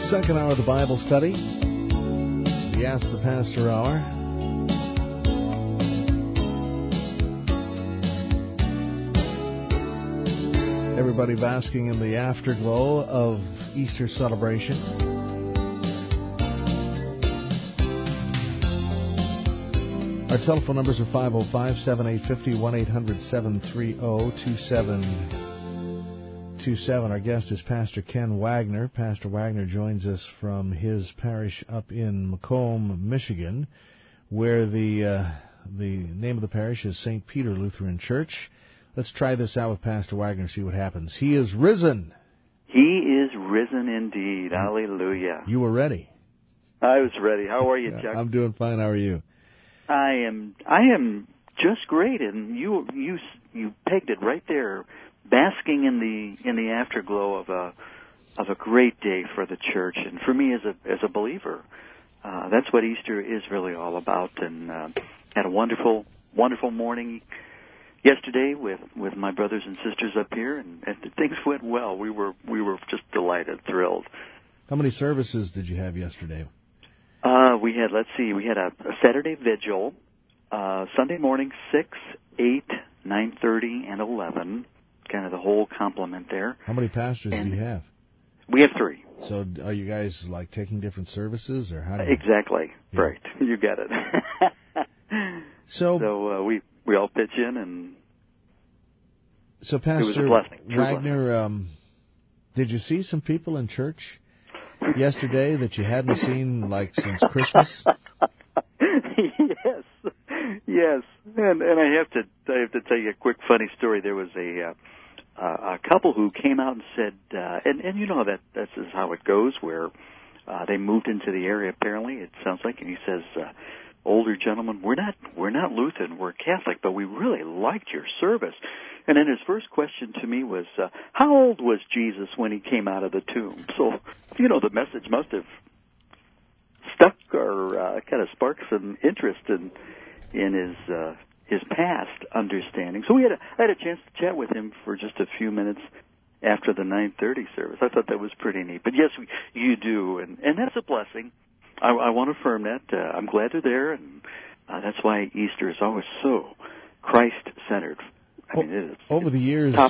Second hour of the Bible study, the Ask the Pastor hour. Everybody basking in the afterglow of Easter celebration. Our telephone numbers are 505-7850, 1-800-730-2727. Our guest is Pastor Ken Wagner. Pastor Wagner joins us from his parish up in Macomb, Michigan, where the name of the parish is St. Peter Lutheran Church. Let's try this out with Pastor Wagner and see what happens. He is risen. He is risen indeed. Hallelujah. You were ready. I was ready. How are you, Chuck? I'm doing fine. How are you? I am just great, and you pegged it right there, basking in the afterglow of a great day for the church, and for me as a believer, that's what Easter is really all about. And had a wonderful morning yesterday with my brothers and sisters up here, and things went well. We were just delighted, thrilled. How many services did you have yesterday? We had a Saturday vigil, Sunday morning 6, 8, 9:30, and 11, kind of the whole complement there. How many pastors do you have? We have 3. So are you guys like taking different services, or how? Exactly. Yeah. Right. You get it. So we all pitch in, and so Pastor it was a blessing. Wagner, did you see some people in church yesterday that you hadn't seen like since Christmas? Yes, and I have to tell you a quick funny story. There was a couple who came out and said, and you know that this is how it goes, where they moved into the area. Apparently, it sounds like, and he says, older gentleman, we're not Lutheran, we're Catholic, but we really liked your service. And then his first question to me was, how old was Jesus when he came out of the tomb? So, the message must have stuck or kind of sparked some interest in his past understanding. So I had a chance to chat with him for just a few minutes after the 9:30 service. I thought that was pretty neat. But yes, you do, and that's a blessing. I want to affirm that. I'm glad they're there, and that's why Easter is always so Christ-centered. I mean, over the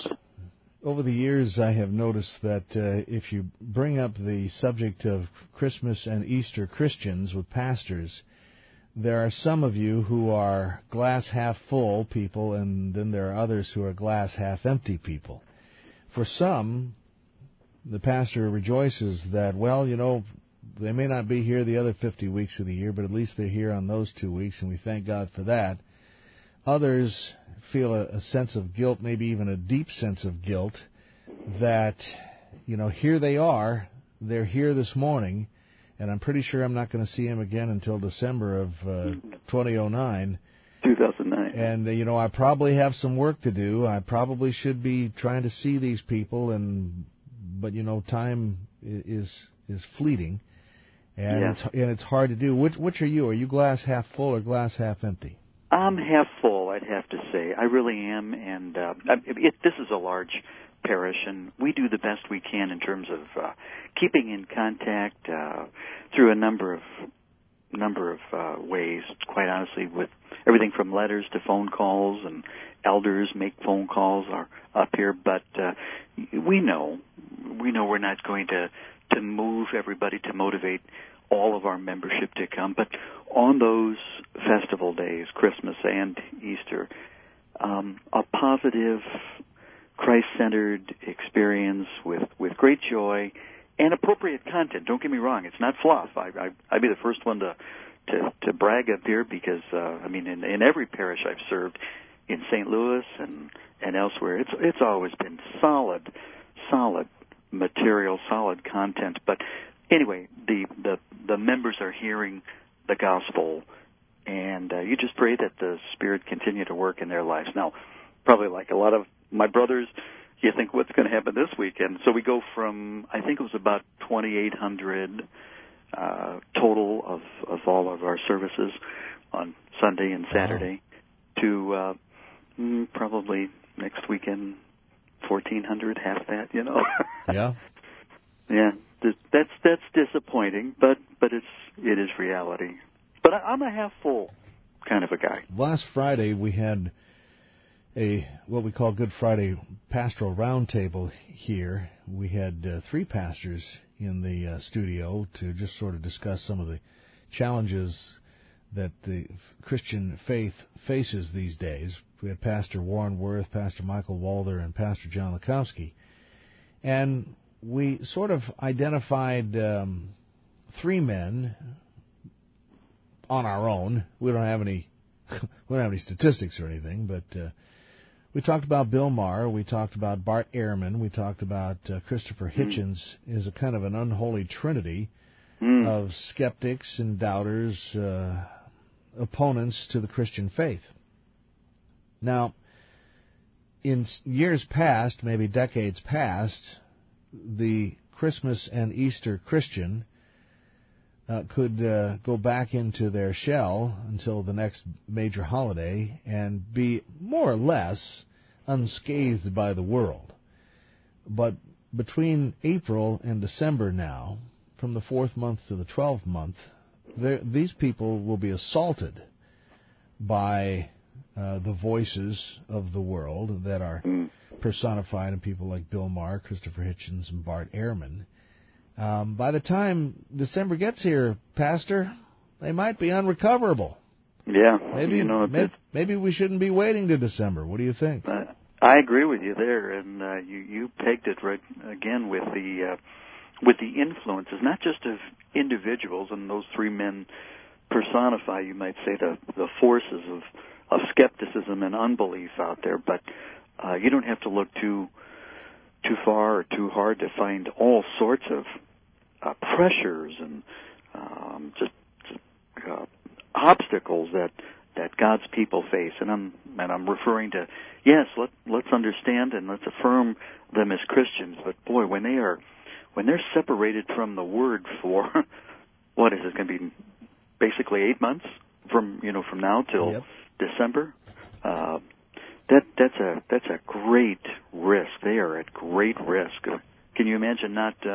years, I have noticed that if you bring up the subject of Christmas and Easter Christians with pastors, there are some of you who are glass half full people, and then there are others who are glass half empty people. For some, the pastor rejoices that, they may not be here the other 50 weeks of the year, but at least they're here on those 2 weeks, and we thank God for that. Others feel a sense of guilt, maybe even a deep sense of guilt, that, here they are, they're here this morning, and I'm pretty sure I'm not going to see him again until December of 2009. And, I probably have some work to do. I probably should be trying to see these people, but time is fleeting, and yes. It's hard to do. Which are you? Are you glass half full or glass half empty? I'm half full, I'd have to say. I really am, and this is a large parish, and we do the best we can in terms of keeping in contact through a number of ways, quite honestly, with everything from letters to phone calls, and elders make phone calls up here, but we know we're not going to move everybody to motivate all of our membership to come, but on those festival days, Christmas and Easter, a positive, Christ-centered experience with great joy and appropriate content. Don't get me wrong; it's not fluff. I'd be the first one to brag up here because in every parish I've served in St. Louis and elsewhere, it's always been solid material, solid content. But anyway, the members are hearing the gospel, and you just pray that the Spirit continue to work in their lives. Now, probably like a lot of my brothers, you think, what's going to happen this weekend? So we go from, I think it was about 2,800 total of all of our services on Sunday and Saturday to probably next weekend 1,400, half that, Yeah. Yeah, that's disappointing, but it is reality. But I'm a half full kind of a guy. Last Friday we had what we call Good Friday Pastoral Roundtable here. We had 3 pastors in the studio to just sort of discuss some of the challenges that the Christian faith faces these days. We had Pastor Warren Worth, Pastor Michael Walder, and Pastor John Lukowski. And we sort of identified 3 men on our own. We don't have any statistics or anything, but we talked about Bill Maher, we talked about Bart Ehrman, we talked about Christopher Hitchens as a kind of an unholy trinity of skeptics and doubters, opponents to the Christian faith. Now, in years past, maybe decades past, the Christmas and Easter Christian could go back into their shell until the next major holiday and be more or less unscathed by the world. But between April and December now, from the 4th month to the 12th month, these people will be assaulted by the voices of the world that are personified in people like Bill Maher, Christopher Hitchens, and Bart Ehrman. By the time December gets here, Pastor, they might be unrecoverable. Yeah. Maybe we shouldn't be waiting to December. What do you think? I agree with you there, and you pegged it right again with the influences, not just of individuals, and those 3 men personify, you might say, the forces of skepticism and unbelief out there, but you don't have to look too far or too hard to find all sorts of pressures and just obstacles that God's people face, and I'm referring to, yes, let's understand and let's affirm them as Christians, but boy, when they're separated from the Word for what is it going to be, basically 8 months from now till December. That's a great risk. They are at great risk. Can you imagine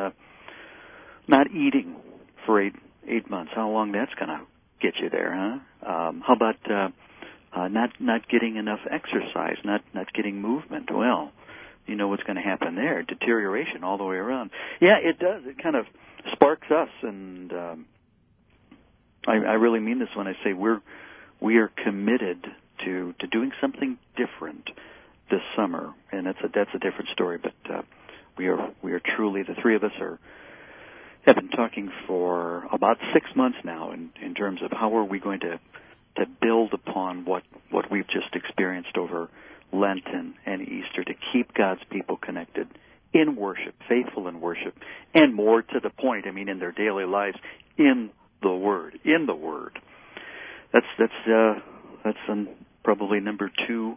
not eating for eight months? How long that's going to get you there, huh? How about not getting enough exercise, not getting movement? Well, you know what's going to happen there. Deterioration all the way around. Yeah, it does. It kind of sparks us, and I really mean this when I say we are committed to doing something different this summer, and that's a different story. But we are truly, the 3 of us have been talking for about 6 months now in terms of how are we going to build upon what we've just experienced over Lent and Easter to keep God's people connected in worship, faithful in worship, and more to the point, I mean, in their daily lives, in the Word. That's probably number 2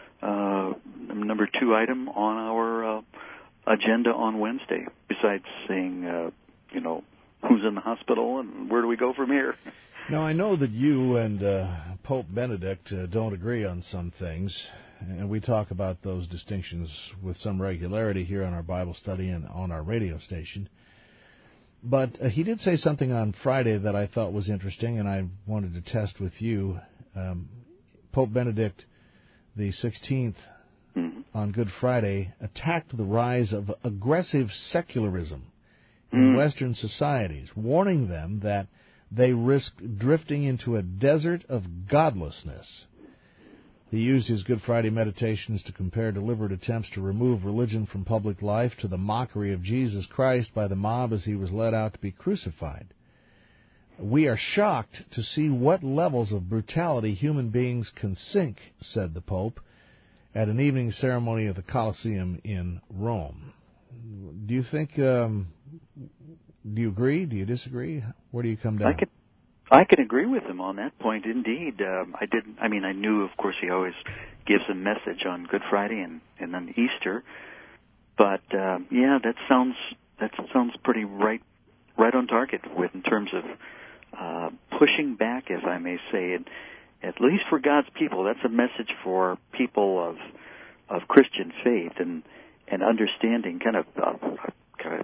item on our agenda on Wednesday, besides saying, who's in the hospital and where do we go from here. Now, I know that you and Pope Benedict don't agree on some things, and we talk about those distinctions with some regularity here on our Bible study and on our radio station. But he did say something on Friday that I thought was interesting, and I wanted to test with you. Pope Benedict the 16th, on Good Friday, attacked the rise of aggressive secularism in Western societies, warning them that they risk drifting into a desert of godlessness. He used his Good Friday meditations to compare deliberate attempts to remove religion from public life to the mockery of Jesus Christ by the mob as he was led out to be crucified. We are shocked to see what levels of brutality human beings can sink, said the Pope, at an evening ceremony at the Colosseum in Rome. Do you think, do you agree? Do you disagree? Where do you come down? I can agree with him on that point, indeed. I knew, of course, he always gives a message on Good Friday and on Easter. But, that sounds pretty right on target in terms of pushing back, if I may say, and at least for God's people. That's a message for people of Christian faith and understanding, kind of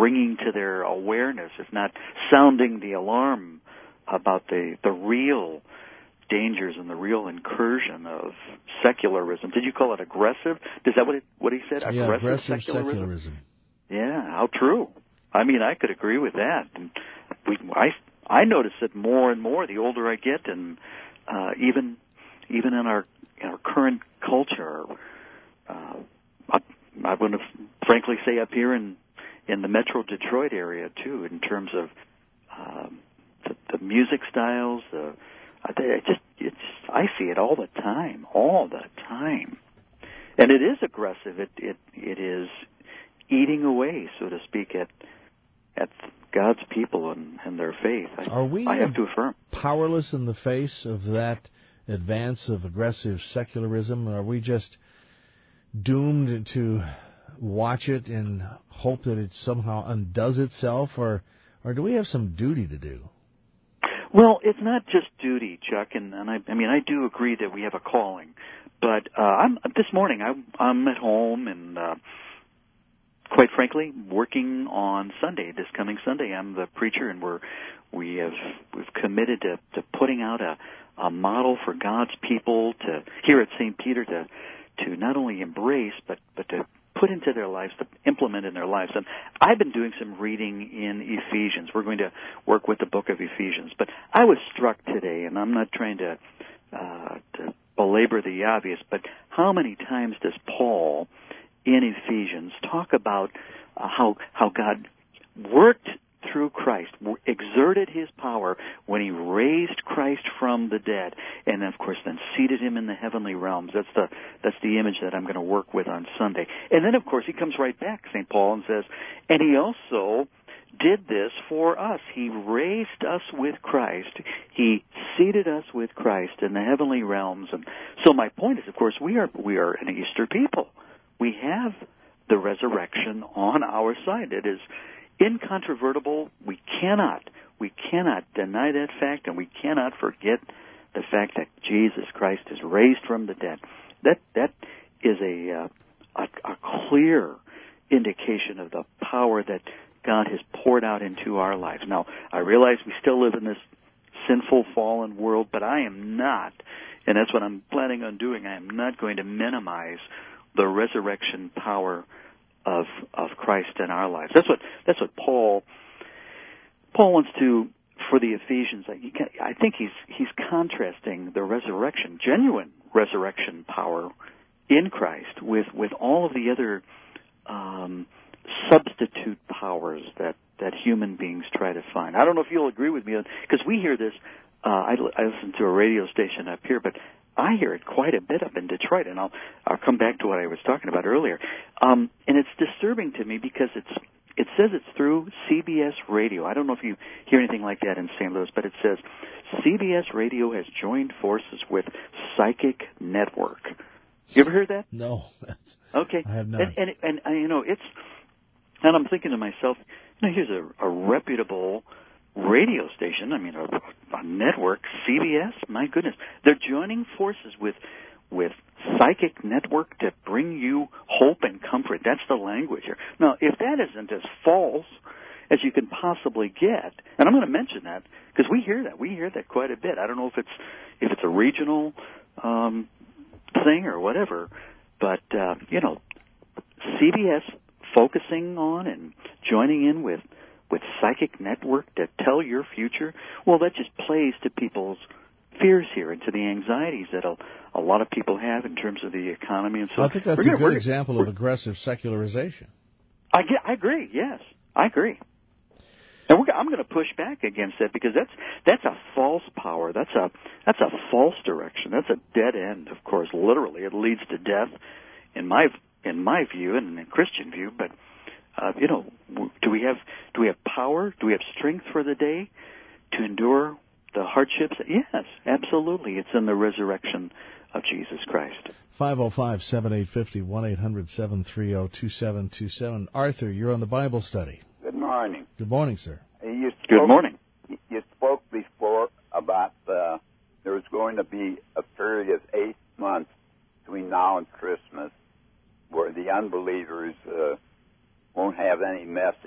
bringing to their awareness, if not sounding the alarm about the real dangers and the real incursion of secularism. Did you call it aggressive? Is that what he said? Yeah, aggressive secularism. Yeah, how true. I mean, I could agree with that. And I notice it more and more the older I get, and even in our current culture. I would frankly say up here in the Metro Detroit area too, in terms of the music styles. I see it all the time, and it is aggressive. It is eating away, so to speak, at God's people and their faith. I have to affirm, powerless in the face of that advance of aggressive secularism? Are we just doomed to watch it and hope that it somehow undoes itself, or do we have some duty to do? Well, it's not just duty, Chuck, and I do agree that we have a calling. But this morning I'm at home and quite frankly working on Sunday. This coming Sunday, I'm the preacher, and we've committed to putting out a model for God's people to here at St. Peter to not only embrace but to put into their lives, to implement in their lives. And I've been doing some reading in Ephesians. We're going to work with the book of Ephesians. But I was struck today, and I'm not trying to belabor the obvious, but how many times does Paul in Ephesians talk about how God worked through Christ, exerted his power when he raised Christ from the dead, and of course then seated him in the heavenly realms. That's the image that I'm going to work with on Sunday. And then of course he comes right back, St. Paul, and says, and he also did this for us. He raised us with Christ. He seated us with Christ in the heavenly realms. And so my point is, of course, we are an Easter people. We have the resurrection on our side. It is incontrovertible. We cannot deny that fact, and we cannot forget the fact that Jesus Christ is raised from the dead. That is a clear indication of the power that God has poured out into our lives. Now, I realize we still live in this sinful, fallen world, but I am not, and that's what I'm planning on doing. I am not going to minimize the resurrection power of Christ in our lives. That's what Paul wants to, for the Ephesians. I think he's contrasting the resurrection, genuine resurrection power in Christ with all of the other substitute powers that human beings try to find. I don't know if you'll agree with me, because we hear this. I listen to a radio station up here, but I hear it quite a bit up in Detroit, and I'll come back to what I was talking about earlier. And it's disturbing to me because it says it's through CBS Radio. I don't know if you hear anything like that in St. Louis, but it says CBS Radio has joined forces with Psychic Network. You ever heard that? No. Okay. I have not. And I'm thinking to myself, here's a reputable radio station, a network, CBS, my goodness. They're joining forces with Psychic Network to bring you hope and comfort. That's the language here. Now, if that isn't as false as you can possibly get, and I'm going to mention that because we hear that quite a bit. I don't know if it's a regional thing or whatever, but CBS focusing on and joining in with Psychic Network to tell your future, well, that just plays to people's fears here and to the anxieties that a lot of people have in terms of the economy and so on. I think that's a good example of aggressive secularization. I agree, yes. I agree. And I'm going to push back against that because that's a false power. That's a false direction. That's a dead end, of course, literally. It leads to death in my view and in Christian view, but do we have power? Do we have strength for the day to endure the hardships? Yes, absolutely. It's in the resurrection of Jesus Christ. 505-7850, 1-800-730-2727. Arthur, you're on the Bible study. Good morning. Good morning, sir. Good morning. You spoke before about there's going to be a period of 8 months between now and Christmas where the unbelievers won't have any message.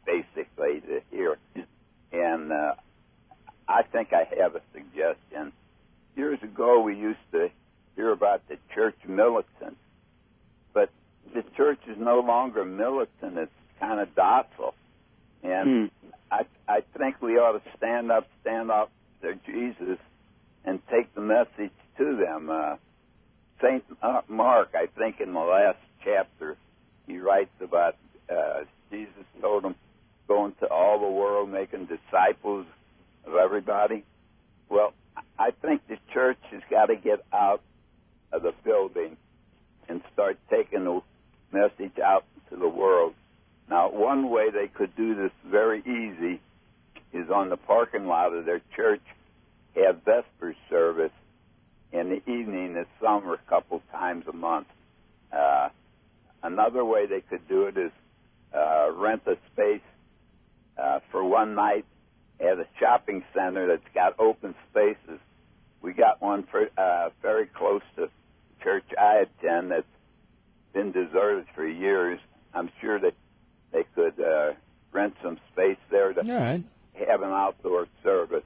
basically, to hear. And I think I have a suggestion. Years ago, we used to hear about the church militant, but the church is no longer militant. It's kind of docile. And I think we ought to stand up to Jesus and take the message to them. St. Mark, I think in the last chapter, he writes about Jesus told him, go into all the world making disciples of everybody. Well, I think the church has got to get out of the building and start taking the message out to the world. Now, one way they could do this very easy is on the parking lot of their church, have Vesper service in the evening this summer a couple times a month. Another way they could do it is rent a space for one night at a shopping center that's got open spaces. We got one very close to the church I attend that's been deserted for years. I'm sure that they could rent some space there to have an outdoor service.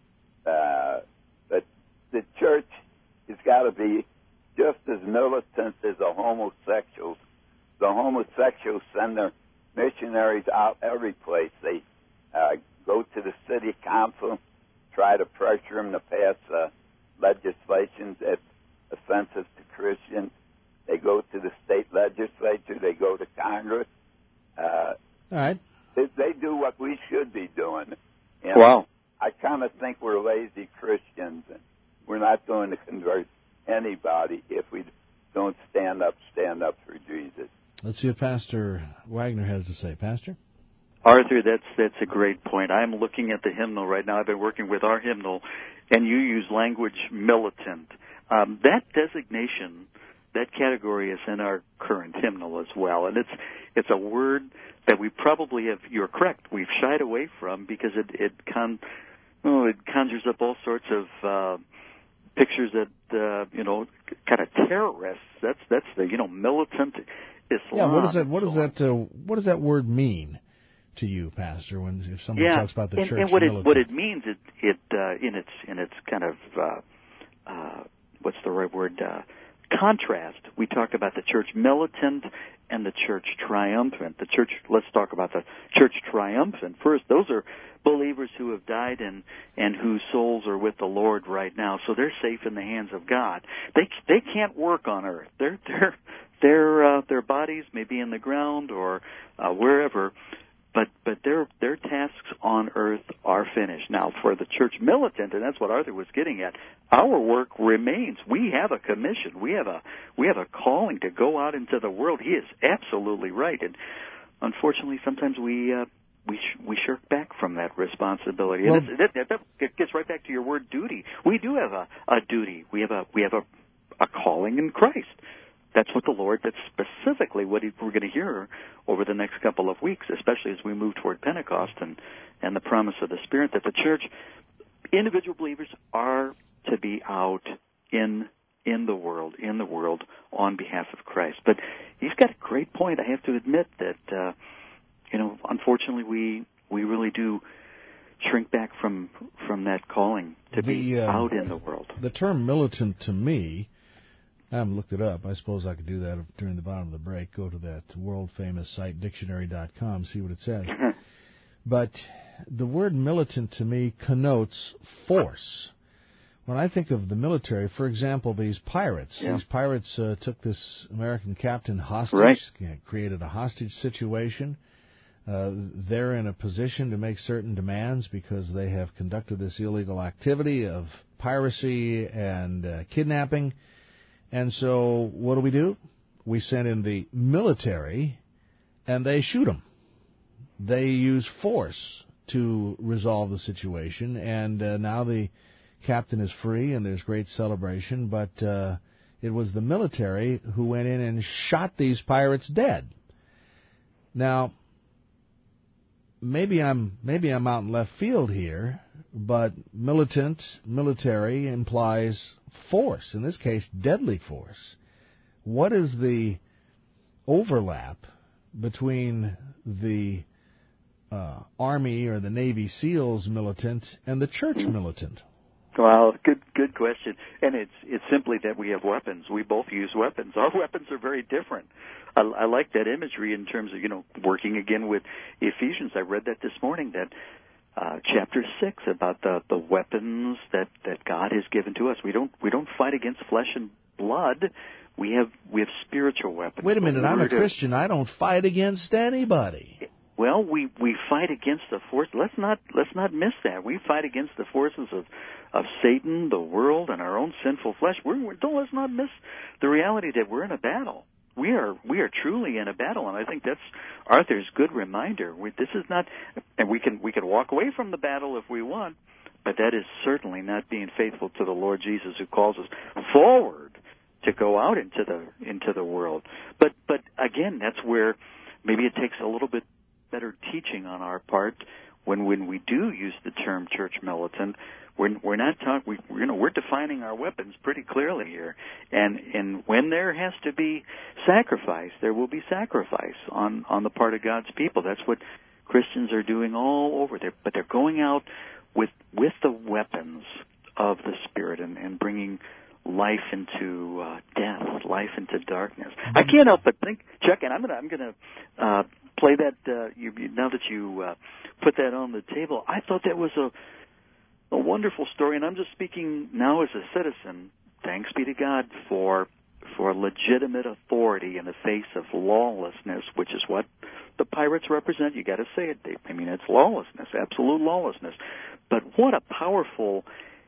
But the church has got to be just as militant as the homosexuals. The homosexuals send their missionaries out every place. They go to the city council, try to pressure them to pass legislation that's offensive to Christians. They go to the state legislature. They go to Congress. All right. They do what we should be doing. And wow. I kind of think we're lazy Christians, and we're not going to convert anybody if we don't stand up for Jesus. Let's see what Pastor Wagner has to say. Pastor? Arthur, that's a great point. I'm looking at the hymnal right now. I've been working with our hymnal, and you use language militant. That designation, that category is in our current hymnal as well, and it's a word that we probably have. You're correct. We've shied away from because it conjures up all sorts of pictures that kind of terrorists. That's the militant Islam. Yeah. What does that word mean to you, Pastor? If somebody talks about the church militant? What it means, it in its kind of what's the right word? Contrast. We talk about the church militant and the church triumphant. Let's talk about the church triumphant first. Those are believers who have died and whose souls are with the Lord right now, so they're safe in the hands of God. They can't work on earth. Their bodies may be in the ground or wherever, but their tasks on earth are finished. Now, for the church militant, and that's what Arthur was getting at, our work remains. We have a commission. We have a calling to go out into the world. He is absolutely right, and unfortunately, sometimes we shirk back from that responsibility. And it gets right back to your word duty. We do have a duty. We have a calling in Christ. That's specifically what we're going to hear over the next couple of weeks, especially as we move toward Pentecost and the promise of the Spirit, that the church, individual believers, are to be out in the world on behalf of Christ. But he's got a great point. I have to admit that, unfortunately we really do shrink back from that calling to be out in the world. The term militant to me, I haven't looked it up. I suppose I could do that during the bottom of the break. Go to that world-famous site, dictionary.com, see what it says. But the word militant to me connotes force. When I think of the military, for example, these pirates took this American captain hostage, created a hostage situation. They're in a position to make certain demands because they have conducted this illegal activity of piracy and kidnapping. And so what do? We send in the military, and they shoot them. They use force to resolve the situation, and now the captain is free, and there's great celebration. But it was the military who went in and shot these pirates dead. Now, maybe I'm out in left field here, but military implies force, in this case, deadly force. What is the overlap between the Army or the Navy SEALs militant and the church militant? Well, good question. And it's simply that we have weapons. We both use weapons. Our weapons are very different. I like that imagery in terms of, working again with Ephesians. I read that this morning, that chapter 6 about the weapons that God has given to us. We don't fight against flesh and blood. We have spiritual weapons. Wait a minute, I'm a Christian. I don't fight against anybody. Well, we fight against the force. Let's not miss that. We fight against the forces of Satan, the world, and our own sinful flesh. Let's not miss the reality that we're in a battle. We are truly in a battle, and I think that's Arthur's good reminder. This is not, and we can walk away from the battle if we want, but that is certainly not being faithful to the Lord Jesus, who calls us forward to go out into the world. But again, that's where maybe it takes a little bit better teaching on our part when we do use the term church militant. We're not talking. We're defining our weapons pretty clearly here, and when there has to be sacrifice, there will be sacrifice on the part of God's people. That's what Christians are doing all over there. But they're going out with the weapons of the Spirit and bringing life into death, life into darkness. I can't help but think, Chuck, and I'm gonna play that. Now that you put that on the table, I thought that was a wonderful story, and I'm just speaking now as a citizen. Thanks be to God for legitimate authority in the face of lawlessness, which is what the pirates represent. You got to say it. It's lawlessness, absolute lawlessness. But what a powerful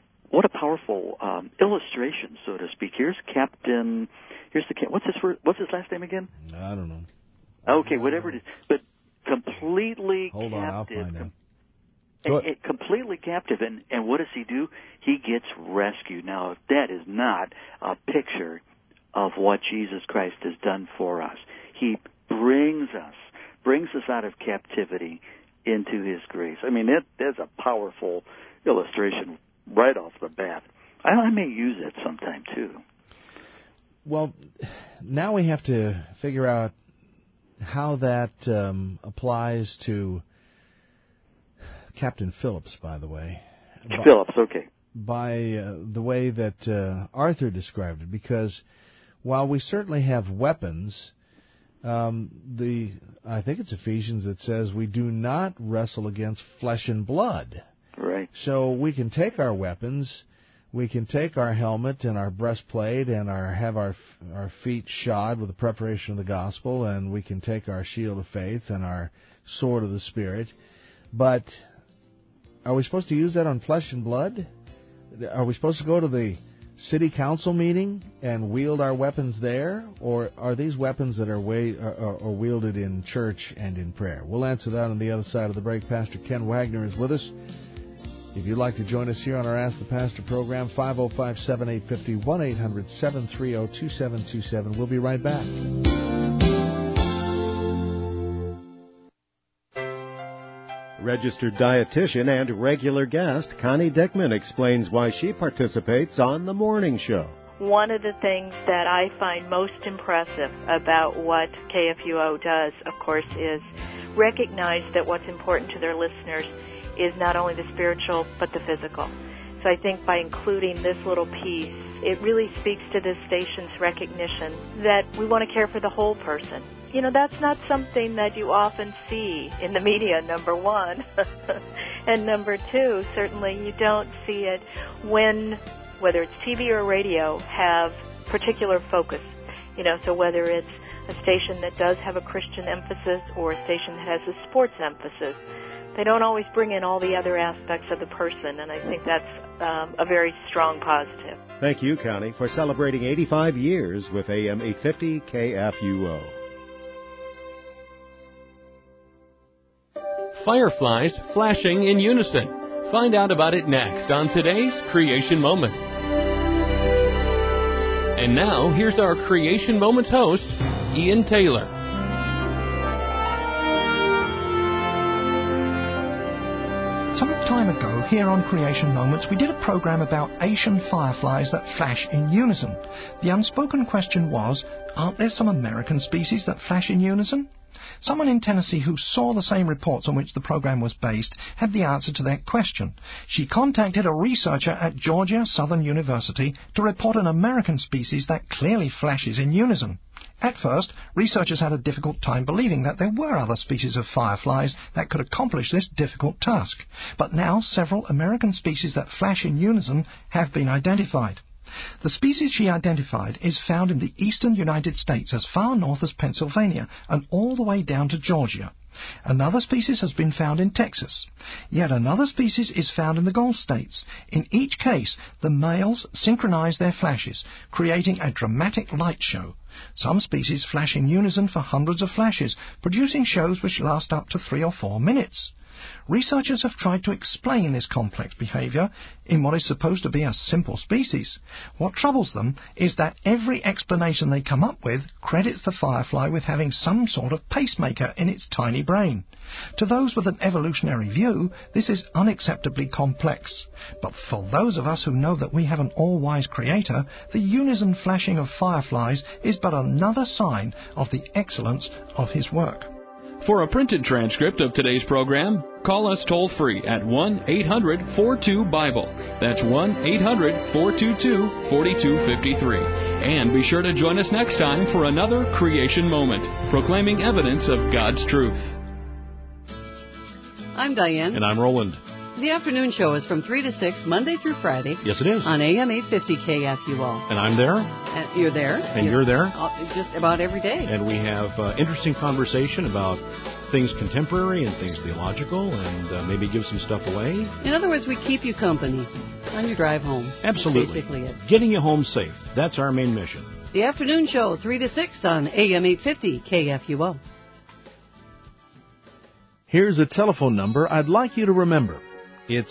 illustration, so to speak. Here's Captain. What's his last name again? I don't know. Okay, whatever it is, but completely Hold captive. on, I'll find out. Completely captive, and what does he do? He gets rescued. Now, that is not a picture of what Jesus Christ has done for us. He brings us out of captivity into His grace. That's a powerful illustration right off the bat. I may use it sometime too. Well, now we have to figure out how that applies to Captain Phillips, by the way. Phillips, okay. By the way that Arthur described it, because while we certainly have weapons, I think it's Ephesians that says we do not wrestle against flesh and blood. Right. So we can take our weapons, we can take our helmet and our breastplate and have our feet shod with the preparation of the gospel, and we can take our shield of faith and our sword of the Spirit. But are we supposed to use that on flesh and blood? Are we supposed to go to the city council meeting and wield our weapons there? Or are these weapons that are wielded in church and in prayer? We'll answer that on the other side of the break. Pastor Ken Wagner is with us. If you'd like to join us here on our Ask the Pastor program, 505-7850, 1-800-730-2727. We'll be right back. Registered dietitian and regular guest Connie Dickman explains why she participates on the morning show. One of the things that I find most impressive about what KFUO does, of course, is recognize that what's important to their listeners is not only the spiritual but the physical. So I think by including this little piece, it really speaks to this station's recognition that we want to care for the whole person. That's not something that you often see in the media, number one. And number two, certainly you don't see it when, whether it's TV or radio, have particular focus. So whether it's a station that does have a Christian emphasis or a station that has a sports emphasis, they don't always bring in all the other aspects of the person, and I think that's a very strong positive. Thank you, Connie, for celebrating 85 years with AM 850 KFUO. Fireflies flashing in unison. Find out about it next on today's Creation Moment. And now, here's our Creation Moment host, Ian Taylor. Some time ago, here on Creation Moments, we did a program about Asian fireflies that flash in unison. The unspoken question was, aren't there some American species that flash in unison? Someone in Tennessee who saw the same reports on which the program was based had the answer to their question. She contacted a researcher at Georgia Southern University to report an American species that clearly flashes in unison. At first, researchers had a difficult time believing that there were other species of fireflies that could accomplish this difficult task. But now several American species that flash in unison have been identified. The species she identified is found in the eastern United States as far north as Pennsylvania and all the way down to Georgia. Another species has been found in Texas. Yet another species is found in the Gulf states. In each case, the males synchronize their flashes, creating a dramatic light show. Some species flash in unison for hundreds of flashes, producing shows which last up to 3 or 4 minutes. Researchers have tried to explain this complex behavior in what is supposed to be a simple species. What troubles them is that every explanation they come up with credits the firefly with having some sort of pacemaker in its tiny brain. To those with an evolutionary view, this is unacceptably complex. But for those of us who know that we have an all-wise creator, the unison flashing of fireflies is but another sign of the excellence of his work. For a printed transcript of today's program, call us toll-free at 1-800-42-BIBLE. That's 1-800-422-4253. And be sure to join us next time for another Creation Moment, proclaiming evidence of God's truth. I'm Diane. And I'm Roland. The afternoon show is from 3 to 6, Monday through Friday. Yes, it is. On AM 850 KFUO. And I'm there. And you're there. And you're there. Just about every day. And we have interesting conversation about things contemporary and things theological, and maybe give some stuff away. In other words, we keep you company on your drive home. Absolutely. Basically it. Getting you home safe. That's our main mission. The afternoon show, 3 to 6 on AM 850 KFUO. Here's a telephone number I'd like you to remember. It's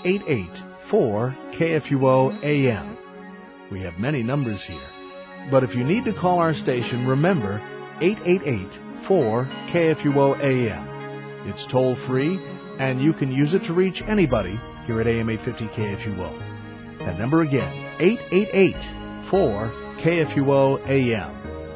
888-4-KFUO-AM. We have many numbers here. But if you need to call our station, remember 888-4-KFUO-AM. It's toll-free, and you can use it to reach anybody here at AM 850 KFUO. That number again, 888-4-KFUO-AM.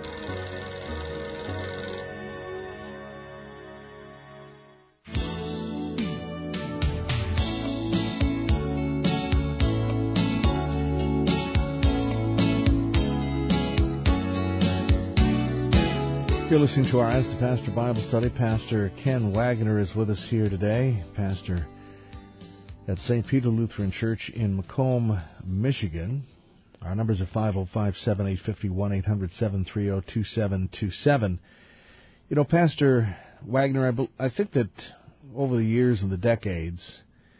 You're listening to our Ask the Pastor Bible Study. Pastor Ken Wagner is with us here today, pastor at St. Peter Lutheran Church in Macomb, Michigan. Our numbers are 505-7850, 1-800-730-2727. You know, Pastor Wagner, I think that over the years and the decades,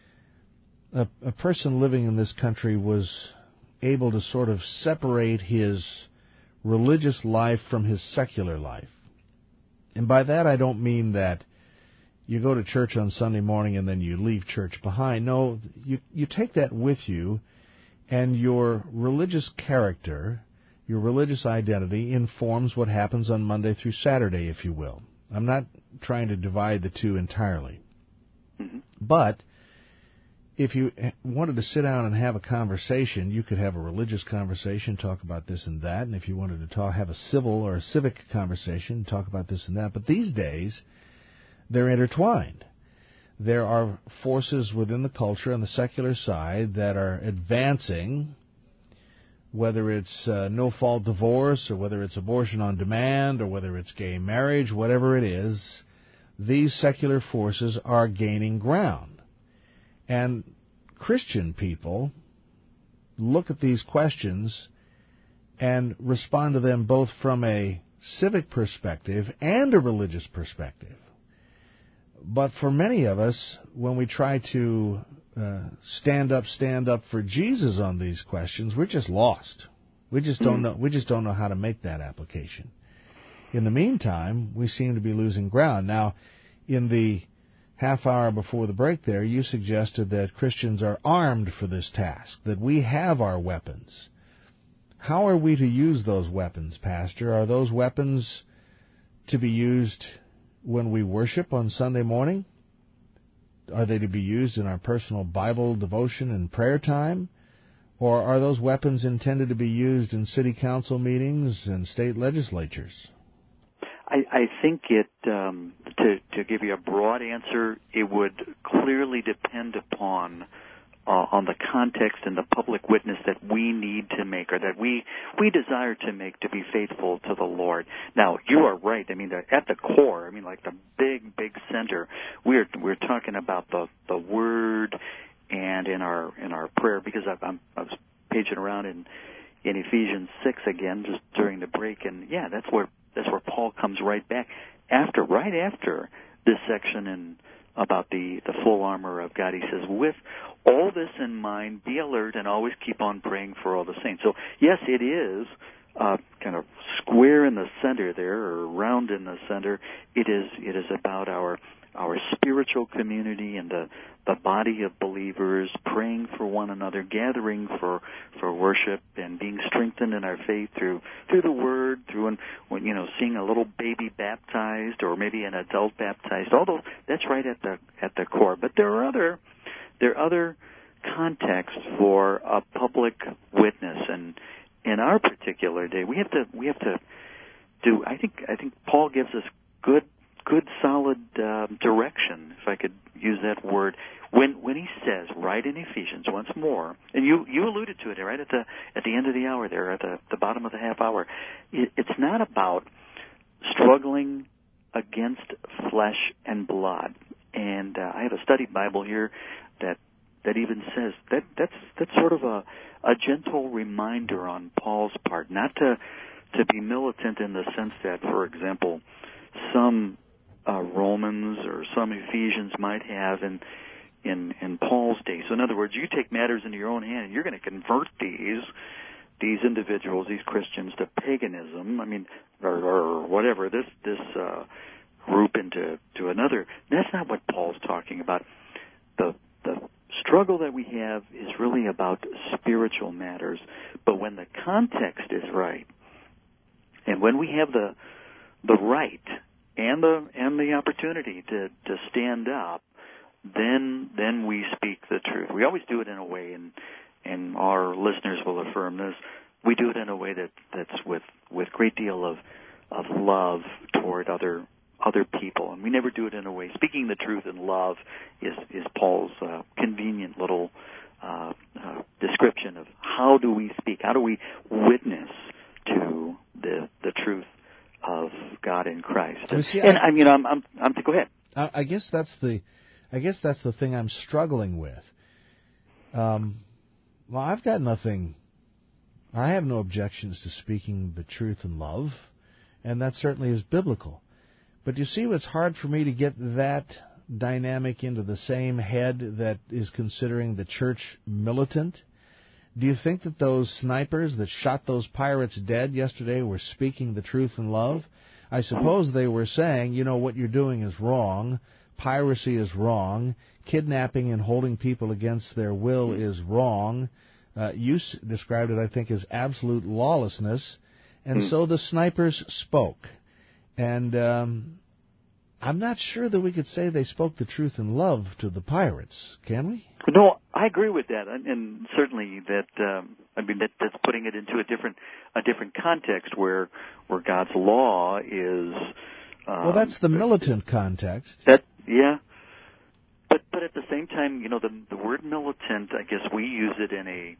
a person living in this country was able to sort of separate his religious life from his secular life. And by that I don't mean that you go to church on Sunday morning and then you leave church behind. No, you take that with you, and your religious character, your religious identity informs what happens on Monday through Saturday, if you will. I'm not trying to divide the two entirely. Mm-hmm. But if you wanted to sit down and have a conversation, you could have a religious conversation, talk about this and that. And if you wanted to have a civil or a civic conversation, talk about this and that. But these days, they're intertwined. There are forces within the culture on the secular side that are advancing, whether it's no-fault divorce or whether it's abortion on demand or whether it's gay marriage, whatever it is, these secular forces are gaining ground. And Christian people look at these questions and respond to them both from a civic perspective and a religious perspective. But for many of us, when we try to stand up for Jesus on these questions, we're just lost. We just don't know. We just don't know how to make that application. In the meantime, we seem to be losing ground. Now, in the half hour before the break there, you suggested that Christians are armed for this task, that we have our weapons. How are we to use those weapons, Pastor? Are those weapons to be used when we worship on Sunday morning? Are they to be used in our personal Bible devotion and prayer time? Or are those weapons intended to be used in city council meetings and state legislatures? I think it, to give you a broad answer, it would clearly depend upon on the context and the public witness that we need to make, or that we desire to make, to be faithful to the Lord. Now, you are right. I mean, at the core, I mean, like the big center, we're talking about the Word, and in our prayer, because I was paging around in Ephesians 6 again just during the break, and yeah, that's where Paul comes right back right after this section about the full armor of God. He says, with all this in mind, be alert and always keep on praying for all the saints. So yes, it is kind of square in the center there, or round in the center. It is about our spiritual community and the body of believers, praying for one another, gathering for worship, and being strengthened in our faith through the Word, through when seeing a little baby baptized, or maybe an adult baptized. Although that's right at the core. But there are other contexts for a public witness, and in our particular day, we have to do. I think Paul gives us good solid direction, if I could use that word, when he says, right in Ephesians once more, and you alluded to it right at the end of the hour there, at the bottom of the half hour. It's not about struggling against flesh and blood. And I have a study Bible here that even says that's sort of a gentle reminder on Paul's part, not to be militant in the sense that, for example, some Romans or some Ephesians might have in Paul's day. So in other words, you take matters into your own hand and you're going to convert these individuals, these Christians, to paganism. I mean, or whatever, this group into another. That's not what Paul's talking about. The struggle that we have is really about spiritual matters. But when the context is right, and when we have the right and the opportunity to stand up, then we speak the truth. We always do it in a way, and our listeners will affirm this. We do it in a way that's with great deal of love toward other people, and we never do it in a way. Speaking the truth in love is Paul's convenient little description of how do we speak, how do we witness to the truth of God in Christ. Go ahead. I guess that's the thing I'm struggling with. Well, I've got nothing. I have no objections to speaking the truth in love, and that certainly is biblical. But you see, it's hard for me to get that dynamic into the same head that is considering the church militant. Do you think that those snipers that shot those pirates dead yesterday were speaking the truth in love? I suppose they were saying, what you're doing is wrong. Piracy is wrong. Kidnapping and holding people against their will is wrong. You described it, I think, as absolute lawlessness. And so the snipers spoke. And I'm not sure that we could say they spoke the truth in love to the pirates, can we? No, I agree with that, and certainly that. That's putting it into a different context where God's law is. Well, that's the militant context. But at the same time, the word militant, I guess we use it in a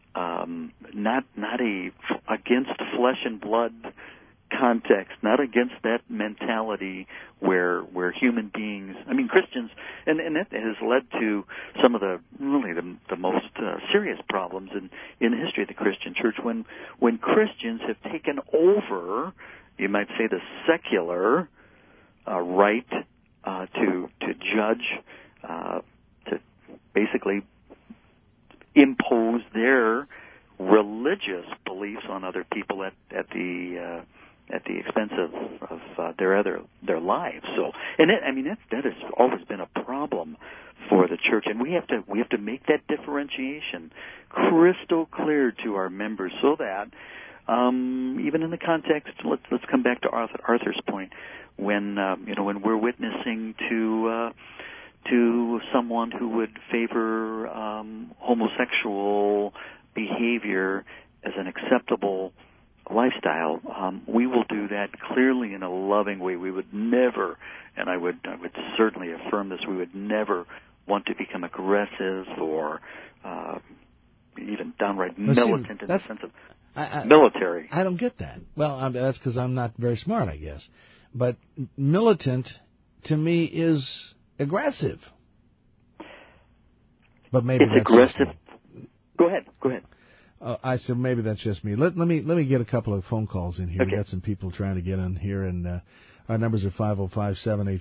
not a against flesh and blood context, not against that mentality where human beings, Christians, and that has led to some of the most serious problems in the history of the Christian church when Christians have taken over, you might say, the secular right to judge, to basically impose their religious beliefs on other people at the expense of their lives. So, and that has always been a problem for the church, and we have to make that differentiation crystal clear to our members, so that even in the context, let's come back to Arthur's point, when we're witnessing to someone who would favor homosexual behavior as an acceptable lifestyle, we will do that clearly in a loving way. We would never, and I would certainly affirm this, we would never want to become aggressive or even downright militant in the sense of military. I don't get that. Well, that's because I'm not very smart, I guess. But militant, to me, is aggressive. But maybe it's that's aggressive. Go ahead. I said maybe that's just me. Let me get a couple of phone calls in here. Okay. We got some people trying to get in here, and our numbers are 505-7850,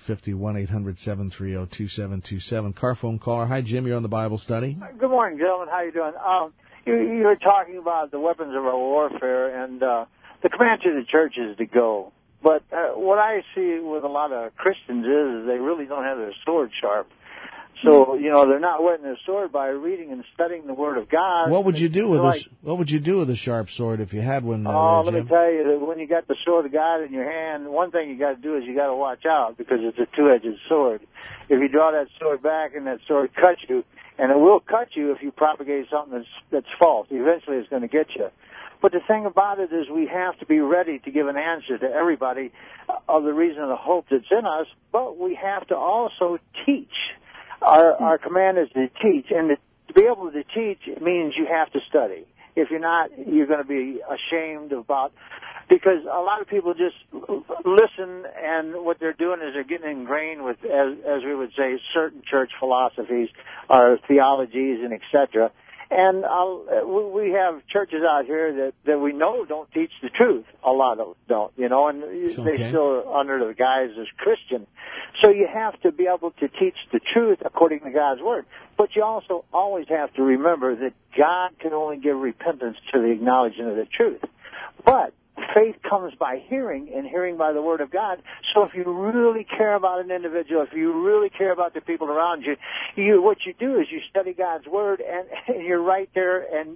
1-800-730-2727. Car phone caller. Hi, Jim. You're on the Bible study. Good morning, gentlemen. How you doing? You were talking about the weapons of our warfare, and the command to the church is to go. But what I see with a lot of Christians is they really don't have their sword sharp. So, they're not whetting their sword by reading and studying the Word of God. What would you do with What would you do with a sharp sword if you had one? Let me tell you that when you got the sword of God in your hand, one thing you got to do is you got to watch out because it's a two-edged sword. If you draw that sword back and that sword cuts you, and it will cut you if you propagate something that's false. Eventually, it's going to get you. But the thing about it is we have to be ready to give an answer to everybody of the reason of the hope that's in us, but we have to also teach. Our command is to teach, and to be able to teach means you have to study. If you're not, you're going to be ashamed about, because a lot of people just listen, and what they're doing is they're getting ingrained with, as we would say, certain church philosophies or theologies and etc. And we have churches out here that we know don't teach the truth. A lot of them don't, and they still are under the guise as Christian. So you have to be able to teach the truth according to God's Word. But you also always have to remember that God can only give repentance to the acknowledgement of the truth. But faith comes by hearing, and hearing by the Word of God. So if you really care about an individual, if you really care about the people around you, what you do is you study God's Word, and you're right there, and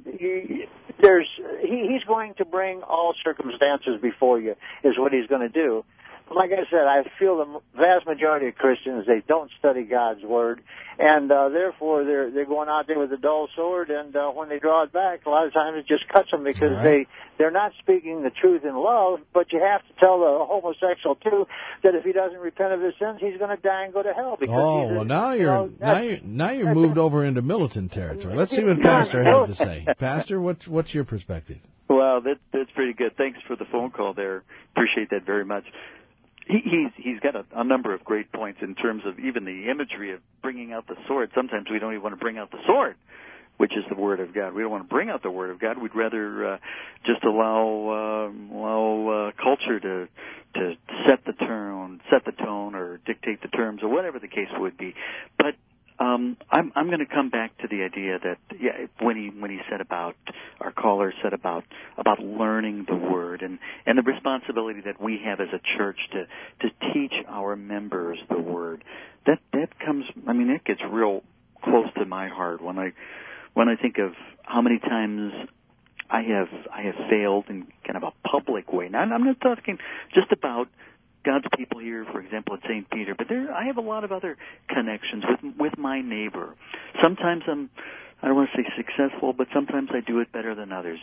He's going to bring all circumstances before you, is what He's going to do. Like I said, I feel the vast majority of Christians, they don't study God's Word, and therefore they're going out there with a dull sword, and when they draw it back, a lot of times it just cuts them because they're not speaking the truth in love. But you have to tell the homosexual too that if he doesn't repent of his sins, he's going to die and go to hell. Because now you're moved over into militant territory. Let's see what Pastor has to say. Pastor, what's your perspective? Well, that's pretty good. Thanks for the phone call there. Appreciate that very much. He's got a number of great points in terms of even the imagery of bringing out the sword. Sometimes we don't even want to bring out the sword, which is the Word of God. We don't want to bring out the Word of God. We'd rather just allow culture to set the tone, or dictate the terms, or whatever the case would be. But I'm going to come back to the idea that when he said about, our caller said about learning the Word and the responsibility that we have as a church to teach our members the Word. That comes, it gets real close to my heart when I think of how many times I have failed in kind of a public way. Now, I'm not talking just about God's people here, for example, at St. Peter, but I have a lot of other connections with my neighbor. Sometimes I don't want to say successful, but sometimes I do it better than others.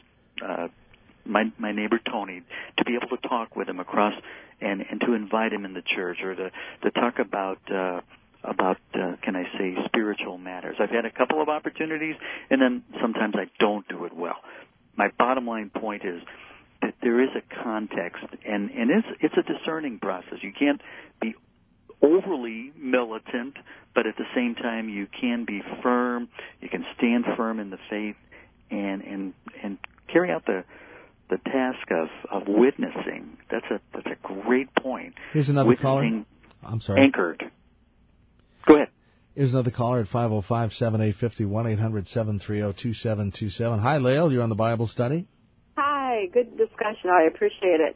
My neighbor Tony, to be able to talk with him across and to invite him in the church, or to talk about can I say, spiritual matters. I've had a couple of opportunities, and then sometimes I don't do it well. My bottom line point is that there is a context, and it's a discerning process. You can't be overly militant, but at the same time you can be firm. You can stand firm in the faith and carry out the task of witnessing. That's a great point. Here's another caller. I'm sorry. Anchored. Go ahead. Here's another caller at 505-7850, 1-800-730-2727. Hi, Lael. You're on the Bible study. Hi. Good discussion. I appreciate it.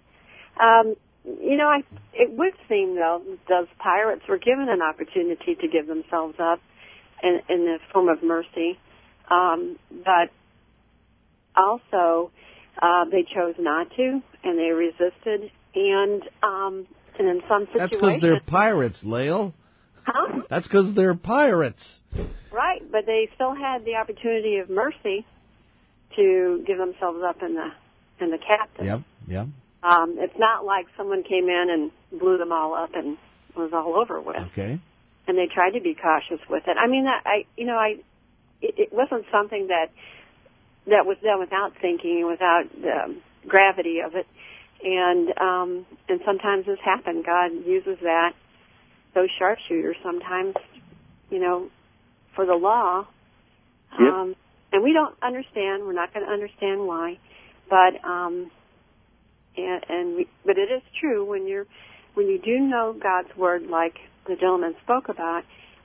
It would seem, though, those pirates were given an opportunity to give themselves up in the form of mercy, but also they chose not to, and they resisted, and in some situations... That's because they're pirates, Lael. Huh? That's because they're pirates. Right, but they still had the opportunity of mercy to give themselves up in the captain. Yep. Yeah. It's not like someone came in and blew them all up and was all over with. Okay. And they tried to be cautious with it. I mean, it wasn't something that was done without thinking and without the gravity of it. And sometimes this happened. God uses those sharpshooters sometimes, for the law. Yep. And we don't understand. We're not going to understand why. But but it is true when you do know God's word, like the gentleman spoke about,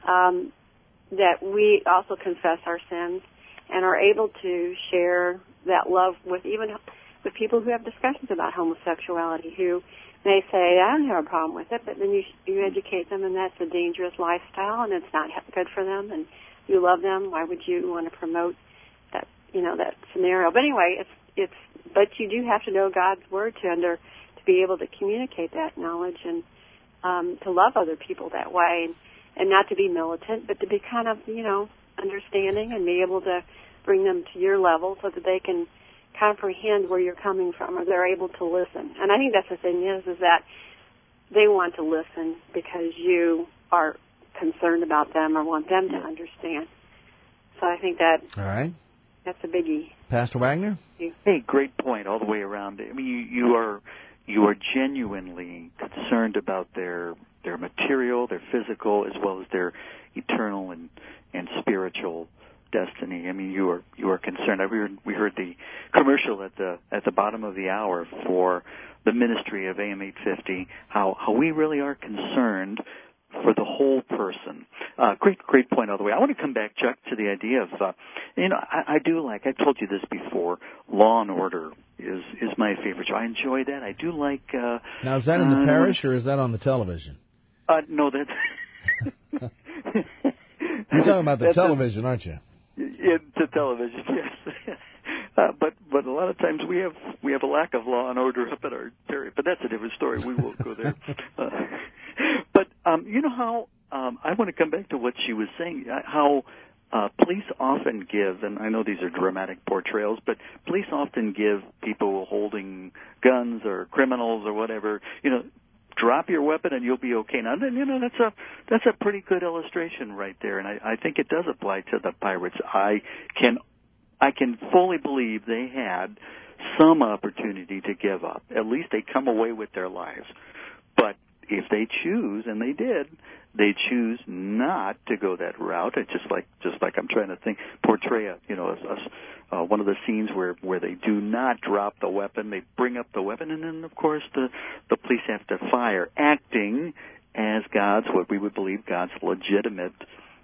that we also confess our sins and are able to share that love with people who have discussions about homosexuality, who may say, I don't have a problem with it, but then you educate them, and that's a dangerous lifestyle, and it's not good for them, and you love them. Why would you want to promote that, that scenario? But anyway, but you do have to know God's word to be able to communicate that knowledge and to love other people that way, and not to be militant, but to be kind of, understanding and be able to bring them to your level so that they can comprehend where you're coming from, or they're able to listen. And I think that's the thing is that they want to listen because you are concerned about them or want them to understand. So I think that all right. That's a biggie. Pastor Wagner? Hey, great point all the way around. I mean, you are genuinely concerned about their material, their physical, as well as their eternal and spiritual destiny. I mean, you are concerned. We heard the commercial at the bottom of the hour for the ministry of AM 850. How we really are concerned for the whole person. Great point all the way. I want to come back, Chuck, to the idea of I do like, I told you this before, Law and Order is my favorite show. I enjoy that. I do like. Now, is that in the parish or is that on the television? No, that's. You're talking about the television, aren't you? Yeah, the television, yes. But a lot of times we have a lack of law and order up at our area. But that's a different story. We won't go there. But you know how I want to come back to what she was saying. How police often give, and I know these are dramatic portrayals, but police often give people holding guns or criminals or whatever, drop your weapon and you'll be okay. Now, that's a pretty good illustration right there, and I think it does apply to the pirates. I can fully believe they had some opportunity to give up. At least they come away with their lives. But if they choose, and they did, they choose not to go that route. It's just like I'm trying to portray one of the scenes where they do not drop the weapon, they bring up the weapon, and then of course the police have to fire, acting as what we would believe God's legitimate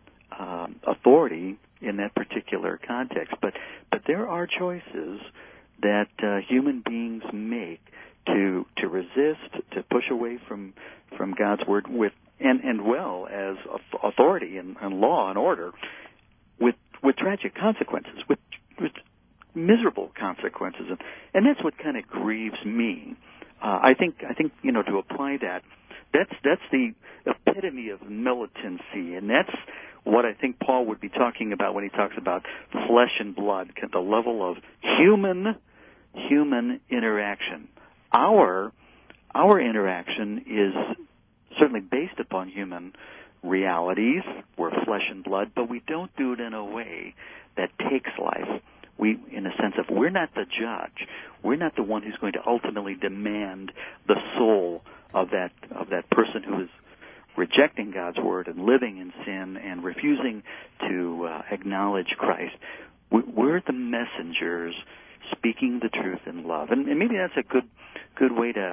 authority in that particular context. But there are choices that human beings make to resist, to push away from God's word with and well as authority and law and order, with tragic consequences, with miserable consequences, and that's what kind of grieves me. I think to apply that's the epitome of militancy, and that's what I think Paul would be talking about when he talks about flesh and blood, the level of human interaction. Our interaction is certainly based upon human realities. We're flesh and blood, but we don't do it in a way that takes life. We, in a sense of, we're not the judge. We're not the one who's going to ultimately demand the soul of that person who is rejecting God's word and living in sin and refusing to acknowledge Christ. We're the messengers speaking the truth in love, and maybe that's a good way to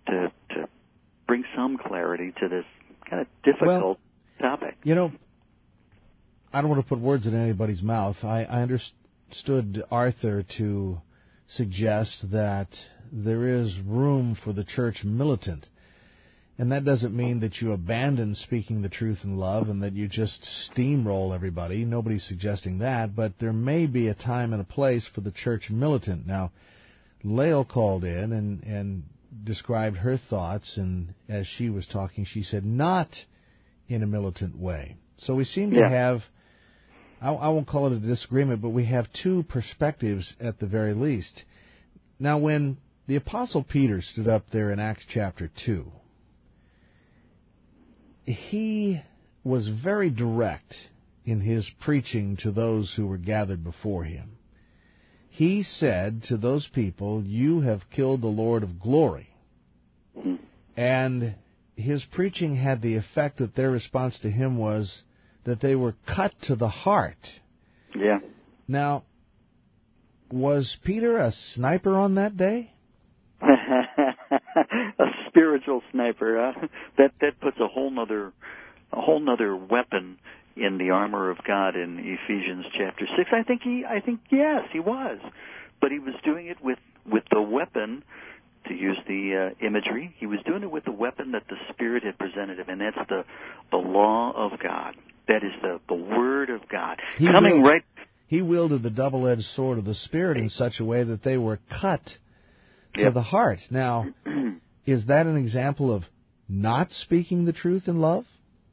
bring some clarity to this kind of difficult topic. I don't want to put words in anybody's mouth. I understood Arthur to suggest that there is room for the church militant. And that doesn't mean that you abandon speaking the truth in love and that you just steamroll everybody. Nobody's suggesting that. But there may be a time and a place for the church militant. Now, Lael called in and described her thoughts, and as she was talking, she said, not in a militant way. So we seem to have, I won't call it a disagreement, but we have two perspectives at the very least. Now, when The Apostle Peter stood up there in Acts chapter 2. He was very direct in his preaching to those who were gathered before him. He said to those people, "You have killed the Lord of glory." And his preaching had the effect that their response to him was that they were cut to the heart. Yeah. Now, was Peter a sniper on that day? A spiritual sniper. That puts a whole nother weapon in the armor of God in Ephesians chapter 6. I think yes, he was. But he was doing it with the weapon, to use the imagery, he was doing it with the weapon that the Spirit had presented him, and that's the law of God. That is the Word of God. He wielded the double-edged sword of the Spirit in such a way that they were cut to the heart. Now, is that an example of not speaking the truth in love?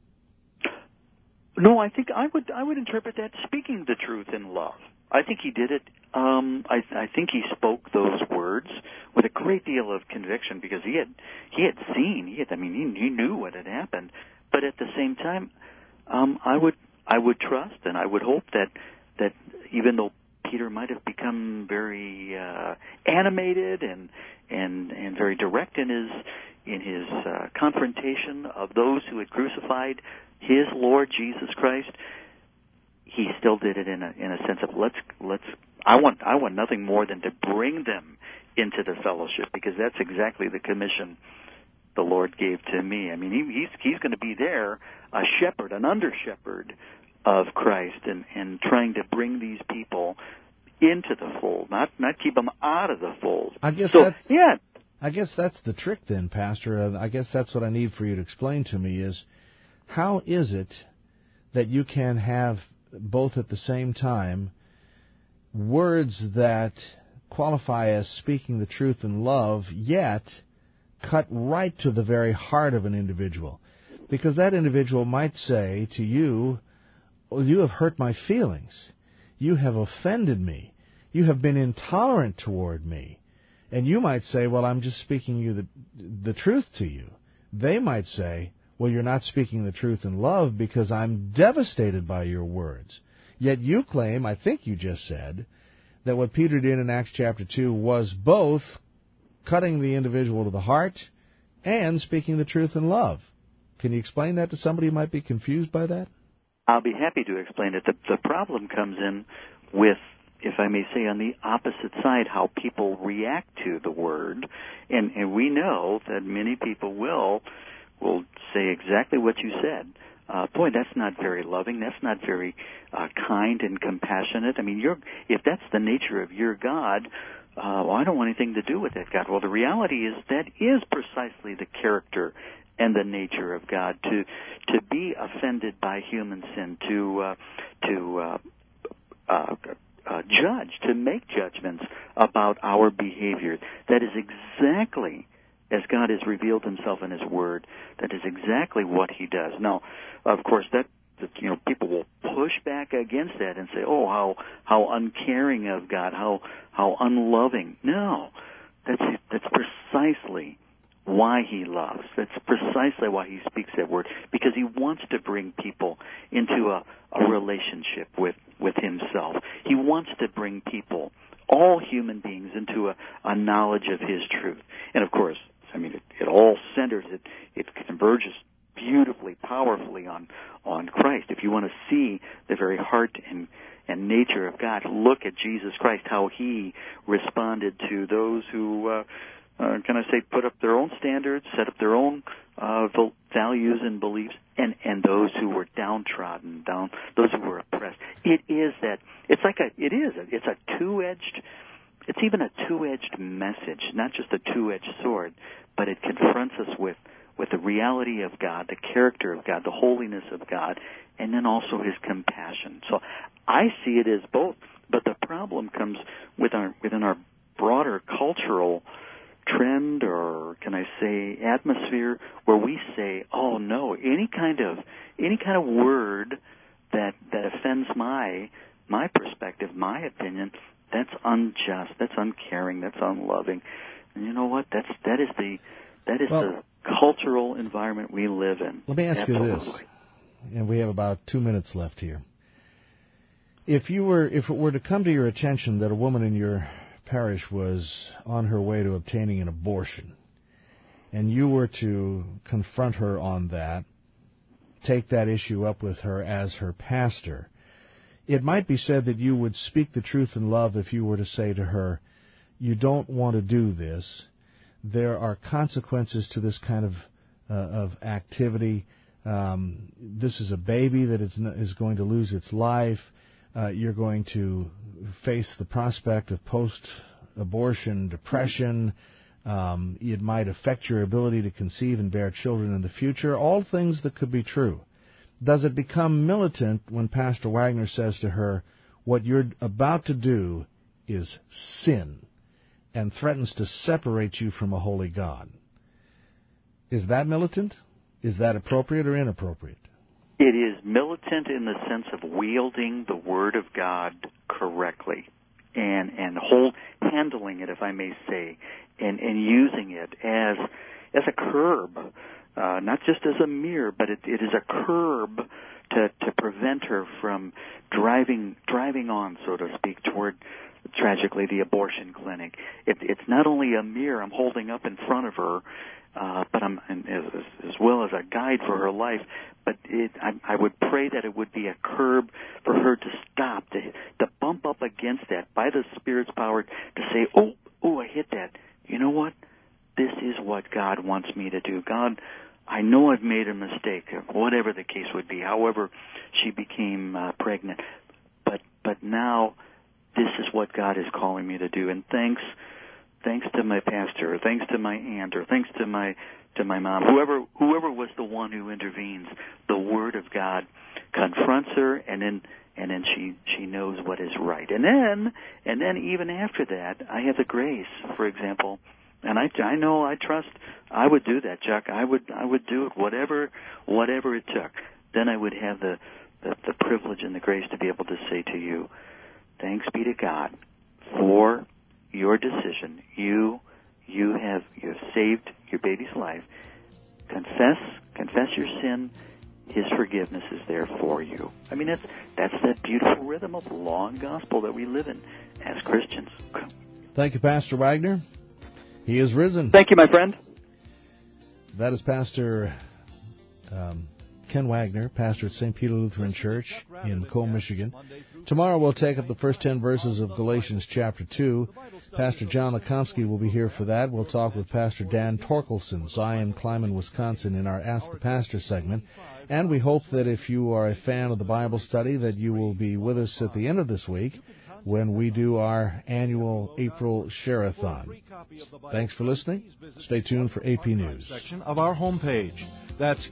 No, I think I would interpret that speaking the truth in love. I think he did it. I think he spoke those words with a great deal of conviction because he knew what had happened. But at the same time, I would trust and I would hope that even though Peter might have become very animated and very direct in his confrontation of those who had crucified his Lord Jesus Christ, he still did it in a sense of I want nothing more than to bring them into the fellowship, because that's exactly the commission the Lord gave to me. I mean, he's going to be there, a shepherd, an under shepherd of Christ, and trying to bring these people into the fold, not keep them out of the fold. I guess that's the trick then, Pastor. I guess that's what I need for you to explain to me is, how is it that you can have both at the same time words that qualify as speaking the truth in love, yet cut right to the very heart of an individual? Because that individual might say to you, "Oh, you have hurt my feelings. You have offended me. You have been intolerant toward me." And you might say, "Well, I'm just speaking you the truth to you." They might say, "Well, you're not speaking the truth in love because I'm devastated by your words." Yet you claim, I think you just said, that what Peter did in Acts chapter 2 was both cutting the individual to the heart and speaking the truth in love. Can you explain that to somebody who might be confused by that? I'll be happy to explain it. The problem comes in with, if I may say, on the opposite side, how people react to the word. And we know that many people will say exactly what you said. Boy, that's not very loving. That's not very kind and compassionate. I mean, if that's the nature of your God, well, I don't want anything to do with that God. Well, the reality is that is precisely the character and the nature of God, to be offended by human sin, to judge, to make judgments about our behavior. That is exactly, as God has revealed himself in his word, that is exactly what he does. Now, of course, that people will push back against that and say, "Oh, how uncaring of God, how unloving." No, that's precisely why he loves. That's precisely why he speaks that word, because he wants to bring people into a relationship with himself. He wants to bring people, all human beings, into a knowledge of his truth. And of course, I mean, it all centers, it converges beautifully, powerfully on Christ. If you want to see the very heart and nature of God, look at Jesus Christ, how he responded to those who, put up their own standards, set up their own values and beliefs, and those who were downtrodden, those who were oppressed. It's a two-edged. It's even a two-edged message, not just a two-edged sword, but it confronts us with the reality of God, the character of God, the holiness of God, and then also his compassion. So I see it as both, but the problem comes within our broader cultural trend, or can I say atmosphere, where we say, "Oh no, any kind of word that offends my perspective, my opinion, that's unjust, that's uncaring, that's unloving." And you know what? That is the cultural environment we live in. Let me ask you this, and we have about 2 minutes left here. If it were to come to your attention that a woman in your parish was on her way to obtaining an abortion, and you were to confront her on that, take that issue up with her as her pastor, it might be said that you would speak the truth in love if you were to say to her, you don't want to do this. There are consequences to this kind of activity. This is a baby that is going to lose its life. You're going to face the prospect of post-abortion depression. It might affect your ability to conceive and bear children in the future. All things that could be true. Does it become militant when Pastor Wagner says to her, what you're about to do is sin, and threatens to separate you from a holy God? Is that militant? Is that appropriate or inappropriate? It is militant in the sense of wielding the Word of God correctly and handling it, if I may say, and using it as a curb, not just as a mirror, but it is a curb to prevent her from driving on, so to speak, toward, tragically, the abortion clinic. It's not only a mirror I'm holding up in front of her, but I'm as well as a guide for her life. But I would pray that it would be a curb for her to stop, to bump up against that by the Spirit's power, to say, oh, I hit that. You know what? This is what God wants me to do. God, I know I've made a mistake, whatever the case would be, however she became pregnant. But now this is what God is calling me to do. And thanks to my pastor, or thanks to my aunt, or thanks to my mom, whoever was the one who intervenes, the Word of God confronts her, and then she knows what is right. And then even after that, I have the grace, for example, and I know, I trust, I would do that, Chuck. I would do it, whatever it took. Then I would have the privilege and the grace to be able to say to you, thanks be to God for your decision. You have saved your baby's life. Confess your sin. His forgiveness is there for you. I mean, that's that beautiful rhythm of law and gospel that we live in as Christians. Thank you, Pastor Wagner. He is risen. Thank you, my friend. That is Pastor Ken Wagner, pastor at St. Peter Lutheran Church in Macomb, Michigan. Tomorrow we'll take up the first 10 verses of Galatians chapter 2. Pastor John Lekomsky will be here for that. We'll talk with Pastor Dan Torkelson, Zion, Kleiman, Wisconsin, in our Ask the Pastor segment. And we hope that if you are a fan of the Bible study, that you will be with us at the end of this week when we do our annual April Share-a-thon. Thanks for listening. Stay tuned for AP News. Section of our homepage. That's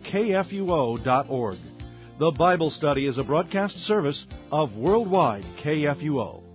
kfuo.org. The Bible study is a broadcast service of Worldwide KFUO.